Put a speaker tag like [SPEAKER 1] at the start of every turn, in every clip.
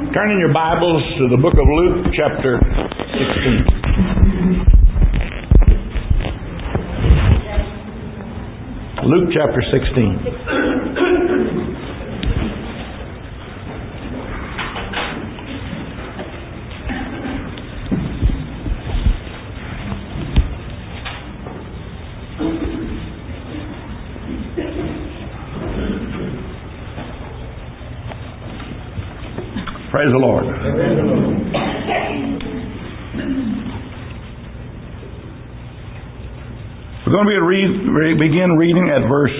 [SPEAKER 1] Turn in your Bibles to the book of Luke, chapter 16. Luke, chapter 16. Praise the Lord. We're going to begin reading at verse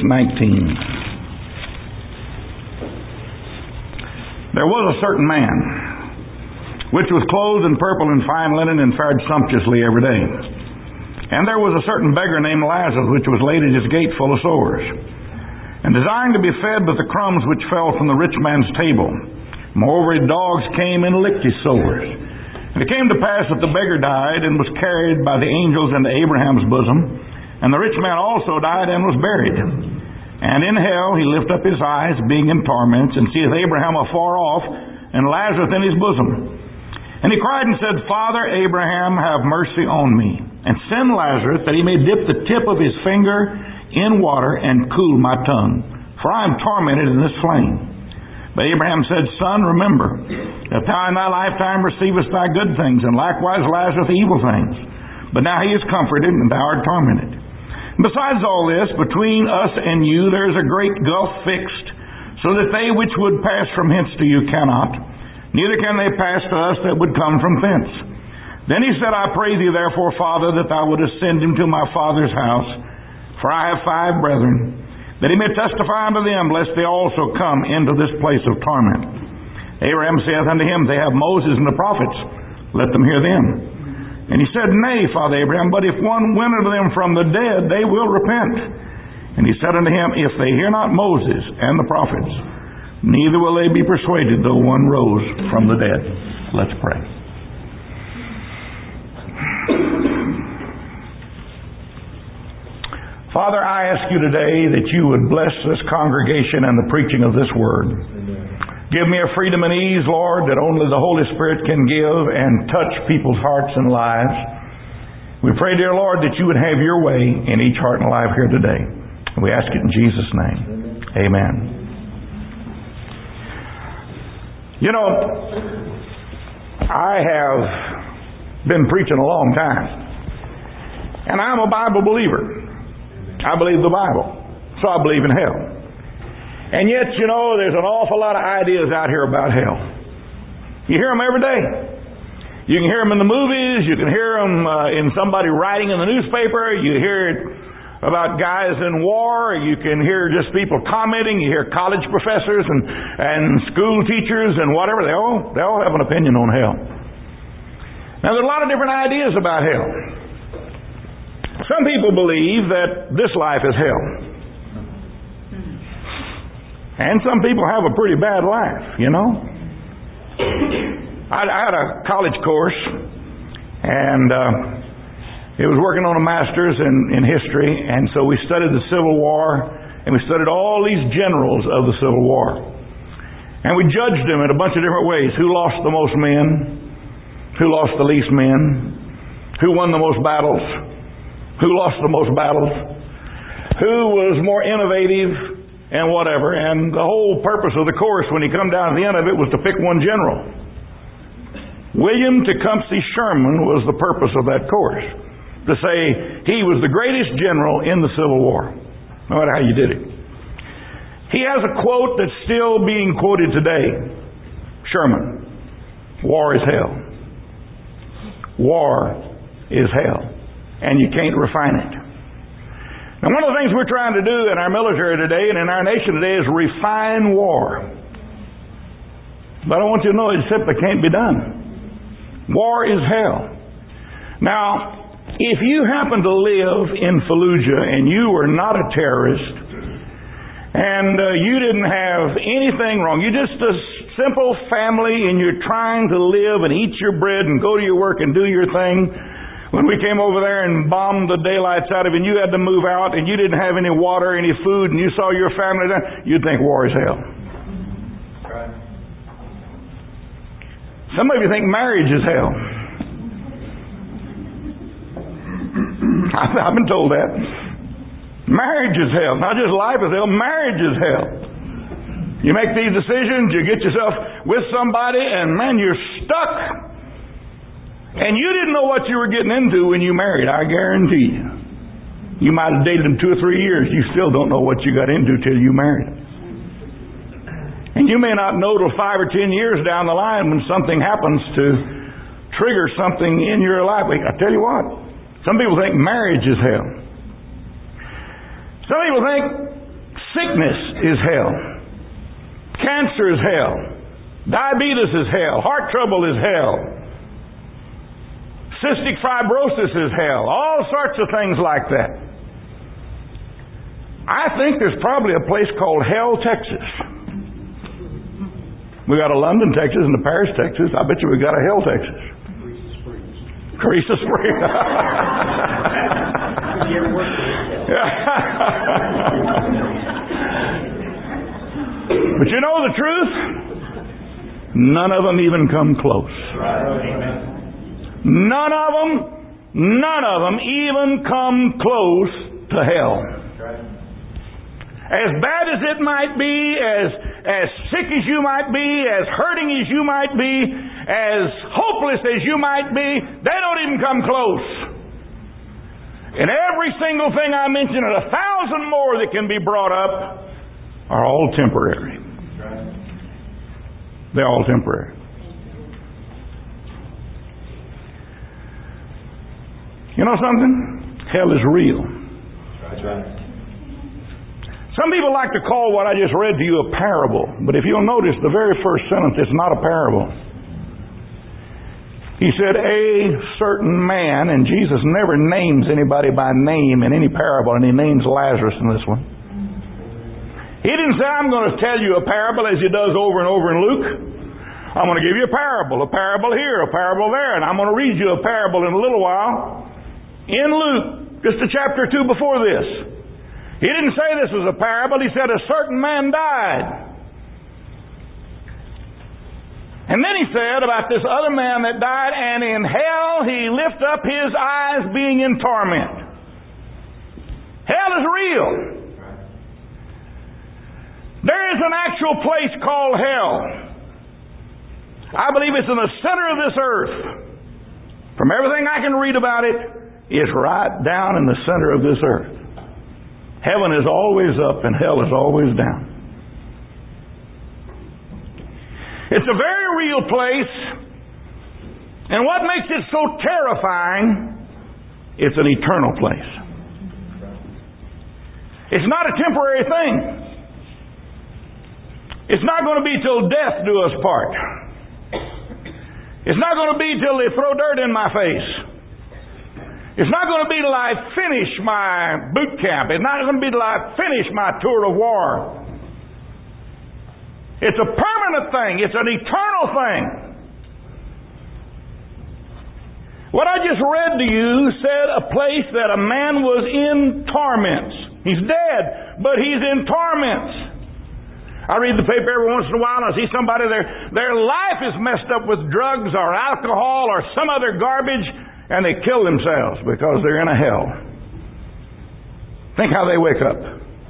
[SPEAKER 1] 19. There was a certain man, which was clothed in purple and fine linen, and fared sumptuously every day. And there was a certain beggar named Lazarus, which was laid at his gate full of sores, and desiring to be fed with the crumbs which fell from the rich man's table. Moreover, dogs came and licked his sores. And it came to pass that the beggar died, and was carried by the angels into Abraham's bosom. And the rich man also died and was buried. And in hell he lift up his eyes, being in torments, and seeth Abraham afar off, and Lazarus in his bosom. And he cried and said, Father Abraham, have mercy on me, and send Lazarus, that he may dip the tip of his finger in water, and cool my tongue, for I am tormented in this flame. But Abraham said, Son, remember that thou in thy lifetime receivest thy good things, and likewise Lazarus evil things. But now he is comforted, and thou art tormented. Besides all this, between us and you there is a great gulf fixed, so that they which would pass from hence to you cannot, neither can they pass to us that would come from thence. Then he said, I pray thee therefore, Father, that thou wouldest send him to my father's house, for I have 5 brethren, that he may testify unto them, lest they also come into this place of torment. Abraham saith unto him, They have Moses and the prophets, let them hear them. And he said, Nay, Father Abraham, but if one went unto them from the dead, they will repent. And he said unto him, If they hear not Moses and the prophets, neither will they be persuaded, though one rose from the dead. Let's pray. Father, I ask you today that you would bless this congregation and the preaching of this word. Amen. Give me a freedom and ease, Lord, that only the Holy Spirit can give and touch people's hearts and lives. We pray, dear Lord, that you would have your way in each heart and life here today. And we ask it in Jesus' name. Amen. You know, I have been preaching a long time, and I'm a Bible believer. I believe the Bible. So I believe in hell. And yet, you know, there's an awful lot of ideas out here about hell. You hear them every day. You can hear them in the movies. You can hear them in somebody writing in the newspaper. You hear it about guys in war. You can hear just people commenting. You hear college professors and school teachers and whatever. They all have an opinion on hell. Now, there's a lot of different ideas about hell. Some people believe that this life is hell. And some people have a pretty bad life, you know. I had a college course, and it was working on a master's in history, and so we studied the Civil War, and we studied all these generals of the Civil War. And we judged them in a bunch of different ways. Who lost the most men? Who lost the least men? Who won the most battles? Who lost the most battles? Who was more innovative and whatever? And the whole purpose of the course, when you come down to the end of it, was to pick one general. William Tecumseh Sherman was the purpose of that course. To say he was the greatest general in the Civil War. No matter how you did it. He has a quote that's still being quoted today. Sherman. War is hell. War is hell. And you can't refine it. Now, one of the things we're trying to do in our military today and in our nation today is refine war. But I want you to know it simply can't be done. War is hell. Now, if you happen to live in Fallujah and you were not a terrorist and you didn't have anything wrong, you're just a simple family and you're trying to live and eat your bread and go to your work and do your thing, when we came over there and bombed the daylights out of it and you had to move out and you didn't have any water, any food, and you saw your family there, you'd think war is hell. Right. Some of you think marriage is hell. I've been told that. Marriage is hell. Not just life is hell, marriage is hell. You make these decisions, you get yourself with somebody, and man, you're stuck. And you didn't know what you were getting into when you married, I guarantee you. You might have dated them 2 or 3 years, you still don't know what you got into till you married. And you may not know till 5 or 10 years down the line when something happens to trigger something in your life. I tell you what, some people think marriage is hell. Some people think sickness is hell. Cancer is hell. Diabetes is hell. Heart trouble is hell. Cystic fibrosis is hell. All sorts of things like that. I think there's probably a place called Hell, Texas. We got a London, Texas, and a Paris, Texas. I bet you we got a Hell, Texas. Carissa Springs. But you know the truth? None of them even come close. None of them even come close to hell. As bad as it might be, as sick as you might be, as hurting as you might be, as hopeless as you might be, they don't even come close. And every single thing I mentioned and 1,000 more that can be brought up are all temporary. They're all temporary. You know something? Hell is real. That's right. Some people like to call what I just read to you a parable, but if you'll notice the very first sentence, it's not a parable. He said, a certain man, and Jesus never names anybody by name in any parable, and he names Lazarus in this one. He didn't say, I'm going to tell you a parable as he does over and over in Luke. I'm going to give you a parable here, a parable there, and I'm going to read you a parable in a little while in Luke, just a chapter or two before this. He didn't say this was a parable. He said a certain man died. And then he said about this other man that died, and in hell he lift up his eyes being in torment. Hell is real. There is an actual place called hell. I believe it's in the center of this earth. From everything I can read about it, it's right down in the center of this earth. Heaven is always up and hell is always down. It's a very real place. And what makes it so terrifying, it's an eternal place. It's not a temporary thing. It's not going to be till death do us part. It's not going to be till they throw dirt in my face. It's not going to be till I finish my boot camp. It's not going to be till I finish my tour of war. It's a permanent thing. It's an eternal thing. What I just read to you said a place that a man was in torments. He's dead, but he's in torments. I read the paper every once in a while and I see somebody, their life is messed up with drugs or alcohol or some other garbage, and they kill themselves because they're in a hell. Think how they wake up.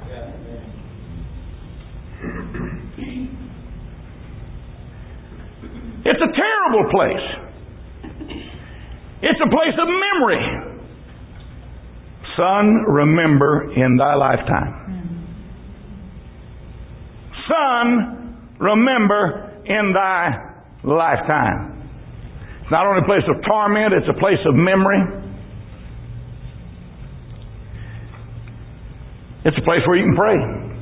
[SPEAKER 1] It's a terrible place. It's a place of memory. Son, remember in thy lifetime. Son, remember in thy lifetime. It's not only a place of torment, it's a place of memory. It's a place where you can pray.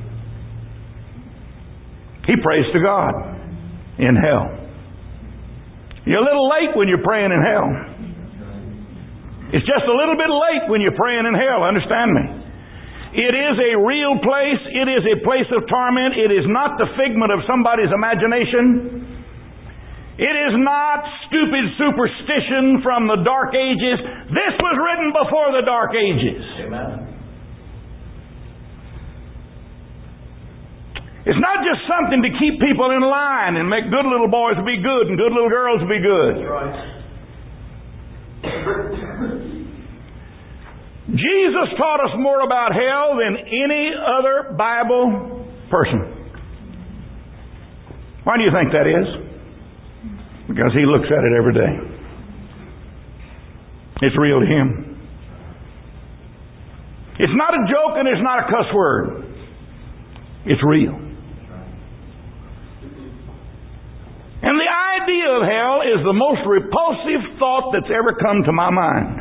[SPEAKER 1] He prays to God in hell. You're a little late when you're praying in hell. It's just a little bit late when you're praying in hell, understand me. It is a real place. It is a place of torment. It is not the figment of somebody's imagination. It is not stupid superstition from the Dark Ages. This was written before the Dark Ages. Amen. It's not just something to keep people in line and make good little boys be good and good little girls be good.
[SPEAKER 2] That's right.
[SPEAKER 1] Jesus taught us more about hell than any other Bible person. Why do you think that is? Because he looks at it every day. It's real to him. It's not a joke and it's not a cuss word. It's real. And the idea of hell is the most repulsive thought that's ever come to my mind.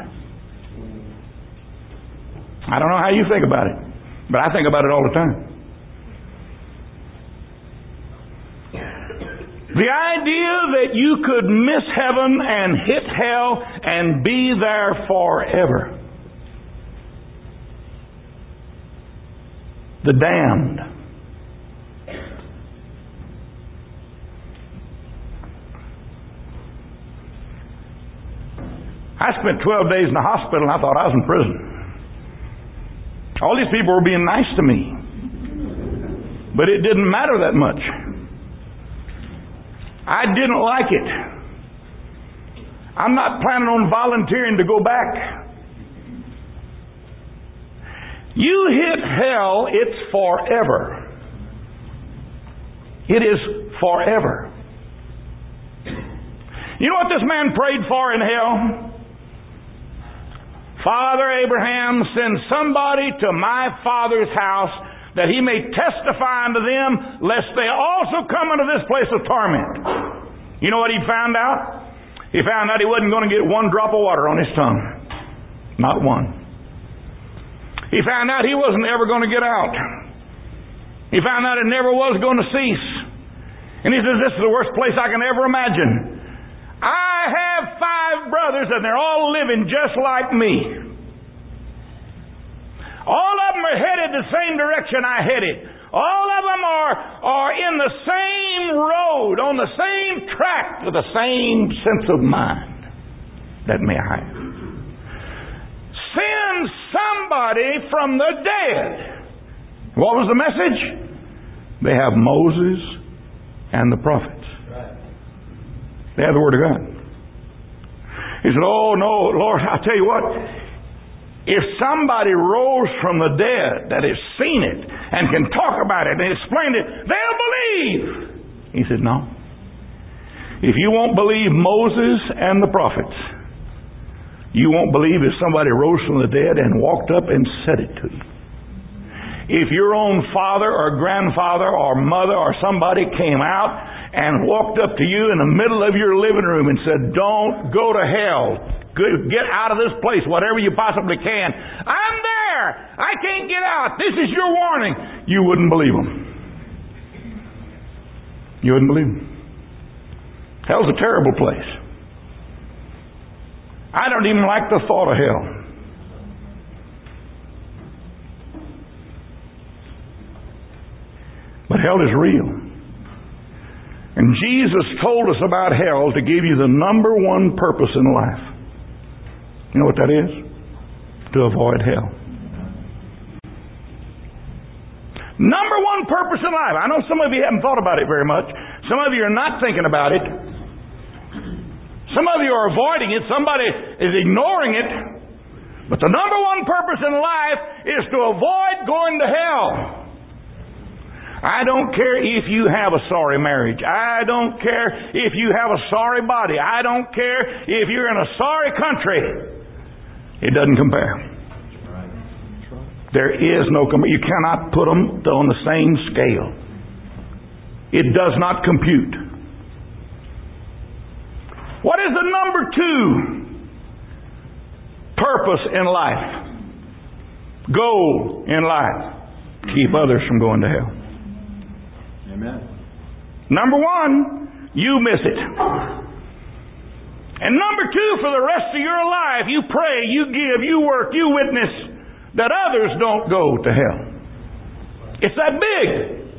[SPEAKER 1] I don't know how you think about it, but I think about it all the time. The idea that you could miss heaven and hit hell and be there forever. The damned. I spent 12 days in the hospital and I thought I was in prison. All these people were being nice to me. But it didn't matter that much. I didn't like it. I'm not planning on volunteering to go back. You hit hell, it's forever. It is forever. You know what this man prayed for in hell? Father Abraham, send somebody to my father's house that he may testify unto them, lest they also come into this place of torment. You know what he found out? He found out he wasn't going to get one drop of water on his tongue. Not one. He found out he wasn't ever going to get out. He found out it never was going to cease. And he says, this is the worst place I can ever imagine. I have 5 brothers and they're all living just like me. All of them are headed the same direction I headed. All of them are in the same road, on the same track, with the same sense of mind that may I have. Send somebody from the dead. What was the message? They have Moses and the prophets. They have the Word of God. He said, oh no, Lord, I'll tell you what. If somebody rose from the dead that has seen it and can talk about it and explain it, they'll believe. He said, no. If you won't believe Moses and the prophets, you won't believe if somebody rose from the dead and walked up and said it to you. If your own father or grandfather or mother or somebody came out and walked up to you in the middle of your living room and said, don't go to hell. Get out of this place, whatever you possibly can. I'm there. I can't get out. This is your warning. You wouldn't believe them. You wouldn't believe them. Hell's a terrible place. I don't even like the thought of hell. But hell is real. And Jesus told us about hell to give you the number one purpose in life. You know what that is? To avoid hell. Number one purpose in life. I know some of you haven't thought about it very much. Some of you are not thinking about it. Some of you are avoiding it. Somebody is ignoring it. But the number one purpose in life is to avoid going to hell. I don't care if you have a sorry marriage. I don't care if you have a sorry body. I don't care if you're in a sorry country. It doesn't compare. There is no compare. You cannot put them on the same scale. It does not compute. What is the number 2 purpose in life? Goal in life. Keep others from going to hell.
[SPEAKER 2] Amen.
[SPEAKER 1] Number 1, you miss it. And number 2, for the rest of your life, you pray, you give, you work, you witness that others don't go to hell. It's that big.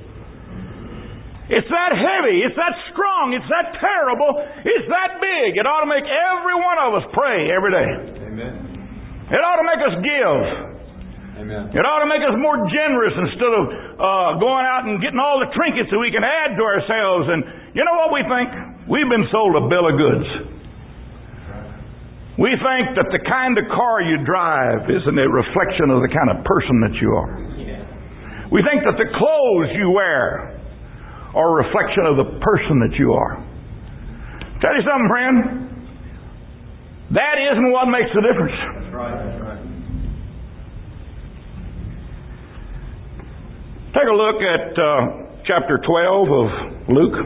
[SPEAKER 1] It's that heavy. It's that strong. It's that terrible. It's that big. It ought to make every one of us pray every day.
[SPEAKER 2] Amen.
[SPEAKER 1] It ought to make us give.
[SPEAKER 2] Amen.
[SPEAKER 1] It ought to make us more generous instead of going out and getting all the trinkets that we can add to ourselves. And you know what we think? We've been sold a bill of goods. We think that the kind of car you drive isn't a reflection of the kind of person that you are. We think that the clothes you wear are a reflection of the person that you are. Tell you something, friend. That isn't what makes the difference.
[SPEAKER 2] That's right. That's right.
[SPEAKER 1] Take a look at chapter 12 of Luke.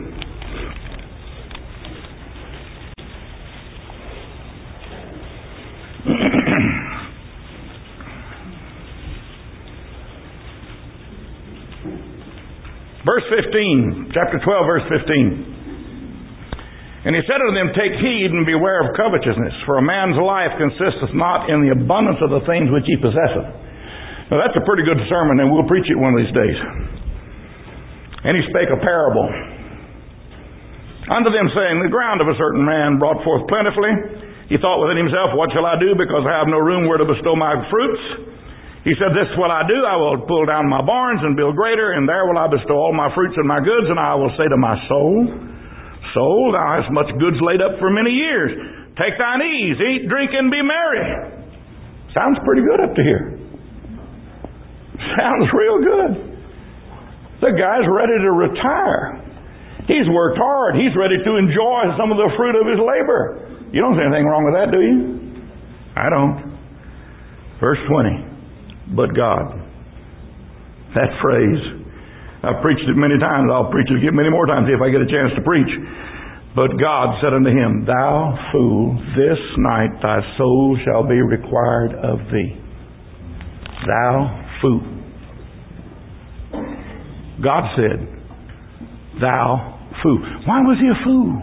[SPEAKER 1] Verse 15, chapter 12, verse 15. And he said unto them, Take heed and beware of covetousness, for a man's life consisteth not in the abundance of the things which he possesseth. Now that's a pretty good sermon, and we'll preach it one of these days. And he spake a parable unto them, saying, The ground of a certain man brought forth plentifully. He thought within himself, What shall I do, because I have no room where to bestow my fruits? He said, This is what I do. I will pull down my barns and build greater, and there will I bestow all my fruits and my goods. And I will say to my soul, Soul, thou hast much goods laid up for many years. Take thine ease, eat, drink, and be merry. Sounds pretty good up to here. Sounds real good. The guy's ready to retire. He's worked hard. He's ready to enjoy some of the fruit of his labor. You don't see anything wrong with that, do you? I don't. Verse 20. But God. That phrase. I've preached it many times. I'll preach it again many more times if I get a chance to preach. But God said unto him, Thou fool, this night thy soul shall be required of thee. Thou fool. God said, Thou fool. Why was he a fool?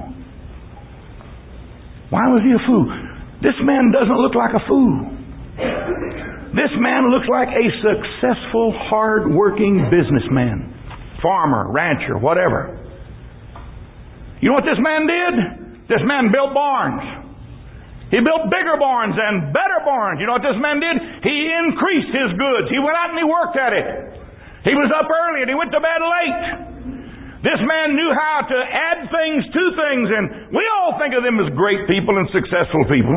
[SPEAKER 1] Why was he a fool? This man doesn't look like a fool. This man looks like a successful, hard-working businessman. Farmer, rancher, whatever. You know what this man did? This man built barns. He built bigger barns and better barns. You know what this man did? He increased his goods. He went out and he worked at it. He was up early and he went to bed late. This man knew how to add things to things, and we all think of them as great people and successful people.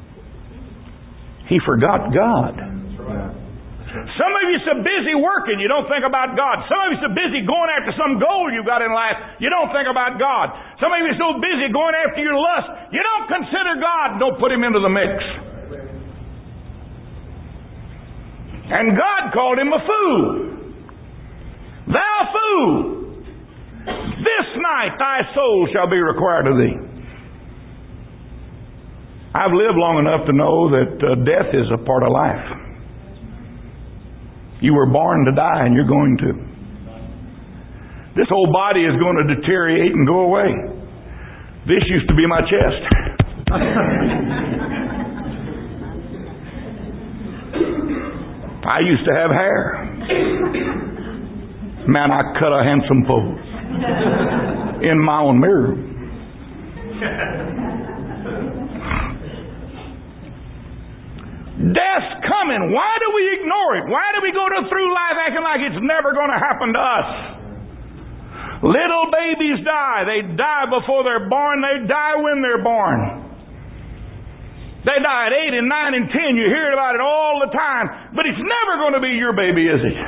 [SPEAKER 1] He forgot God. Some of you are so busy working, you don't think about God. Some of you are so busy going after some goal you've got in life, you don't think about God. Some of you are so busy going after your lust, you don't consider God, don't put Him into the mix. And God called him a fool. Thou fool! This night thy soul shall be required of thee. I've lived long enough to know that death is a part of life. You were born to die, and you're going to. This whole body is going to deteriorate and go away. This used to be my chest. I used to have hair. Man, I cut a handsome pose in my own mirror. Death's coming. Why do we ignore it? Why do we go through life acting like it's never going to happen to us? Little babies die. They die before they're born. They die when they're born. They die at 8 and 9 and 10. You hear about it all the time. But it's never going to be your baby, is it?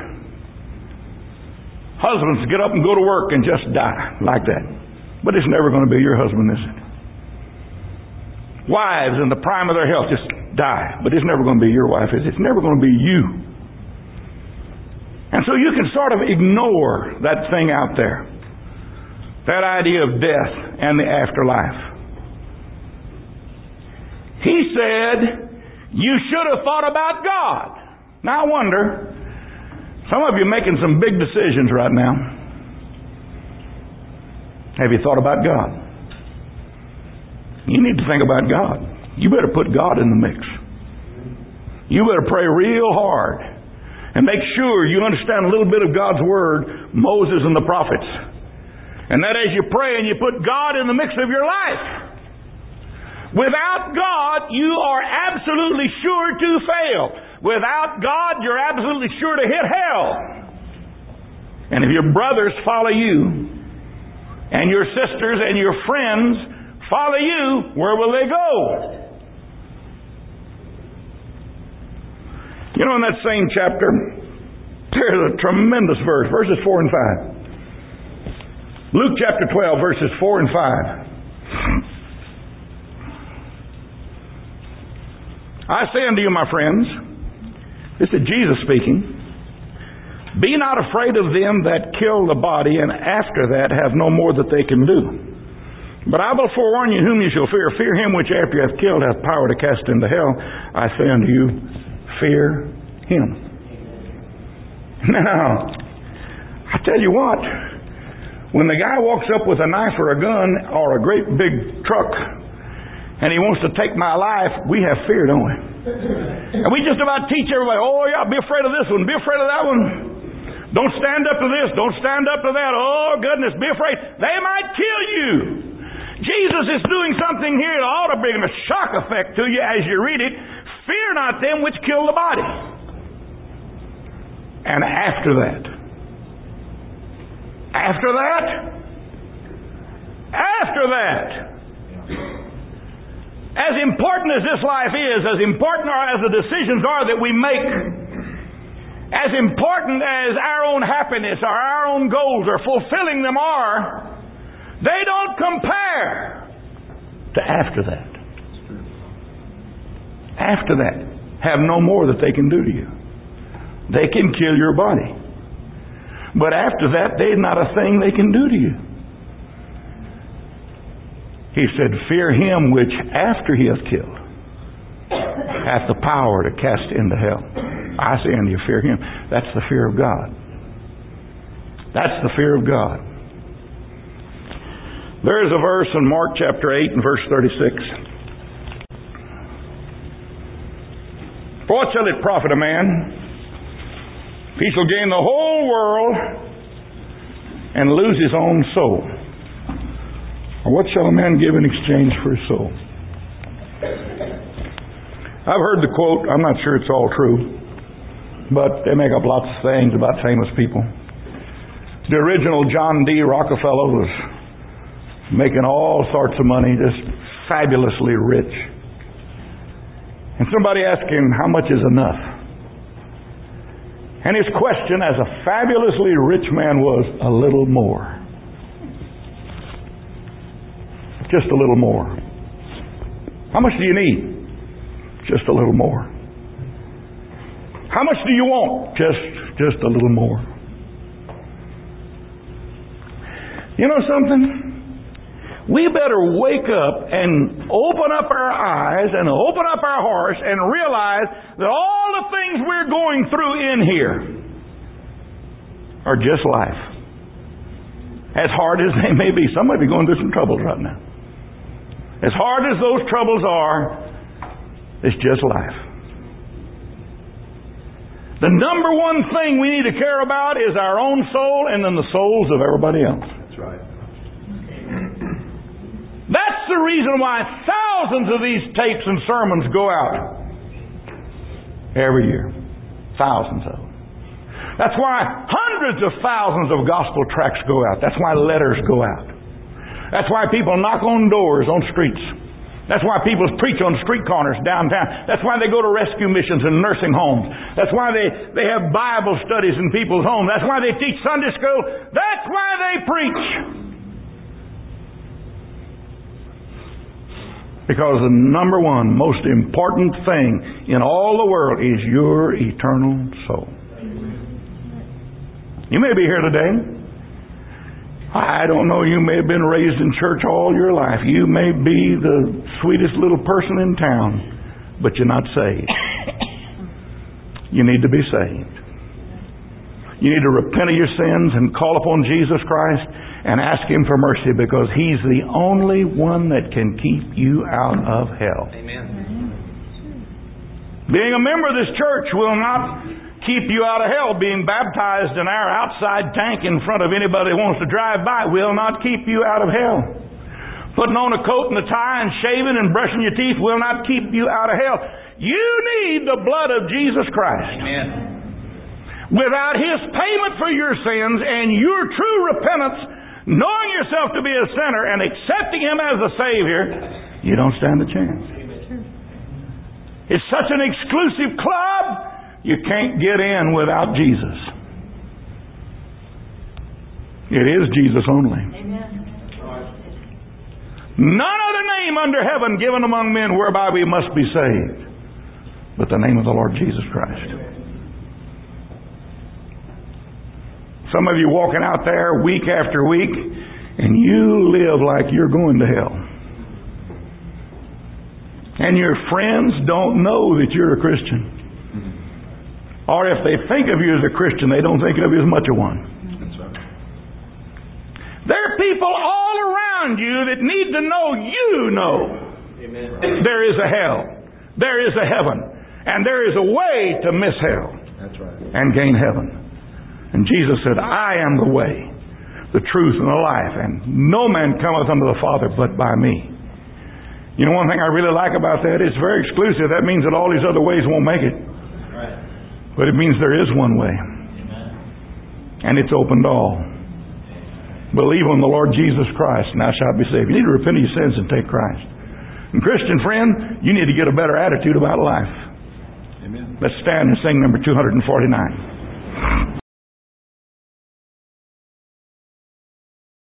[SPEAKER 1] Husbands get up and go to work and just die like that. But it's never going to be your husband, is it? Wives in the prime of their health just die. But it's never going to be your wife, is it? It's never going to be you. And so you can sort of ignore that thing out there. That idea of death and the afterlife. He said, you should have thought about God. Now I wonder, some of you are making some big decisions right now. Have you thought about God? You need to think about God. You better put God in the mix. You better pray real hard and make sure you understand a little bit of God's Word, Moses and the prophets. And that as you pray and you put God in the mix of your life. Without God, you are absolutely sure to fail. Without God, you're absolutely sure to hit hell. And if your brothers follow you, and your sisters and your friends follow you, where will they go? You know, in that same chapter, there's a tremendous verse, verses 4 and 5. Luke chapter 12, verses 4 and 5. I say unto you, my friends, this is Jesus speaking, be not afraid of them that kill the body, and after that have no more that they can do. But I will forewarn you whom you shall fear. Fear him which after you have killed hath power to cast into hell. I say unto you, fear him. Now, I tell you what, when the guy walks up with a knife or a gun or a great big truck and he wants to take my life, we have fear, don't we? And we just about teach everybody, oh yeah, be afraid of this one, be afraid of that one. Don't stand up to this, don't stand up to that. Oh goodness, be afraid. They might kill you. Jesus is doing something here that ought to bring a shock effect to you as you read it. Fear not them which kill the body. And after that, as important as this life is, as important as the decisions are that we make, as important as our own happiness or our own goals or fulfilling them are, they don't compare to after that. After that, have no more that they can do to you. They can kill your body. But after that, there's not a thing they can do to you. He said, fear him which after he hath killed hath the power to cast into hell. I say unto you, fear him. That's the fear of God. That's the fear of God. There is a verse in Mark chapter 8 and verse 36. For what shall it profit a man if he shall gain the whole world and lose his own soul? Or what shall a man give in exchange for his soul? I've heard the quote, I'm not sure it's all true, but they make up lots of things about famous people. The original John D. Rockefeller was making all sorts of money, just fabulously rich. And somebody asked him, how much is enough? And his question as a fabulously rich man was, a little more. Just a little more. How much do you need? Just a little more. How much do you want? Just a little more. You know something? We better wake up and open up our eyes and open up our hearts and realize that all the things we're going through in here are just life. As hard as they may be. Some might be going through some troubles right now. As hard as those troubles are, it's just life. The number one thing we need to care about is our own soul and then the souls of everybody else.
[SPEAKER 2] That's right.
[SPEAKER 1] That's the reason why thousands of these tapes and sermons go out every year. Thousands of them. That's why hundreds of thousands of gospel tracts go out. That's why letters go out. That's why people knock on doors on streets. That's why people preach on street corners downtown. That's why they go to rescue missions and nursing homes. That's why they have Bible studies in people's homes. That's why they teach Sunday school. That's why they preach. Because the number one most important thing in all the world is your eternal soul. You may be here today. I don't know, you may have been raised in church all your life. You may be the sweetest little person in town, but you're not saved. You need to be saved. You need to repent of your sins and call upon Jesus Christ and ask Him for mercy, because He's the only one that can keep you out of hell. Amen. Being a member of this church will not keep you out of hell. Being baptized in our outside tank in front of anybody who wants to drive by will not keep you out of hell. Putting on a coat and a tie and shaving and brushing your teeth will not keep you out of hell. You need the blood of Jesus Christ.
[SPEAKER 2] Amen.
[SPEAKER 1] Without His payment for your sins and your true repentance, knowing yourself to be a sinner and accepting Him as a Savior, you don't stand a chance. It's such an exclusive club, you can't get in without Jesus. It is Jesus only.
[SPEAKER 3] Amen.
[SPEAKER 1] None other name under heaven given among men whereby we must be saved but the name of the Lord Jesus Christ. Some of you walking out there week after week and you live like you're going to hell. And your friends don't know that you're a Christian. Or if they think of you as a Christian, they don't think of you as much of one.
[SPEAKER 2] That's right.
[SPEAKER 1] There are people all around you that need to know you know.
[SPEAKER 2] Amen.
[SPEAKER 1] There is a hell. There is a heaven. And there is a way to miss hell.
[SPEAKER 2] That's right.
[SPEAKER 1] And gain heaven. And Jesus said, I am the way, the truth, and the life. And no man cometh unto the Father but by me. You know one thing I really like about that? It's very exclusive. That means that all these other ways won't make it.
[SPEAKER 2] Right.
[SPEAKER 1] But it means there is one way.
[SPEAKER 2] Amen.
[SPEAKER 1] And it's open to all. Believe on the Lord Jesus Christ, and thou shalt be saved. You need to repent of your sins and take Christ. And Christian friend, you need to get a better attitude about life.
[SPEAKER 2] Amen.
[SPEAKER 1] Let's stand and sing number 249.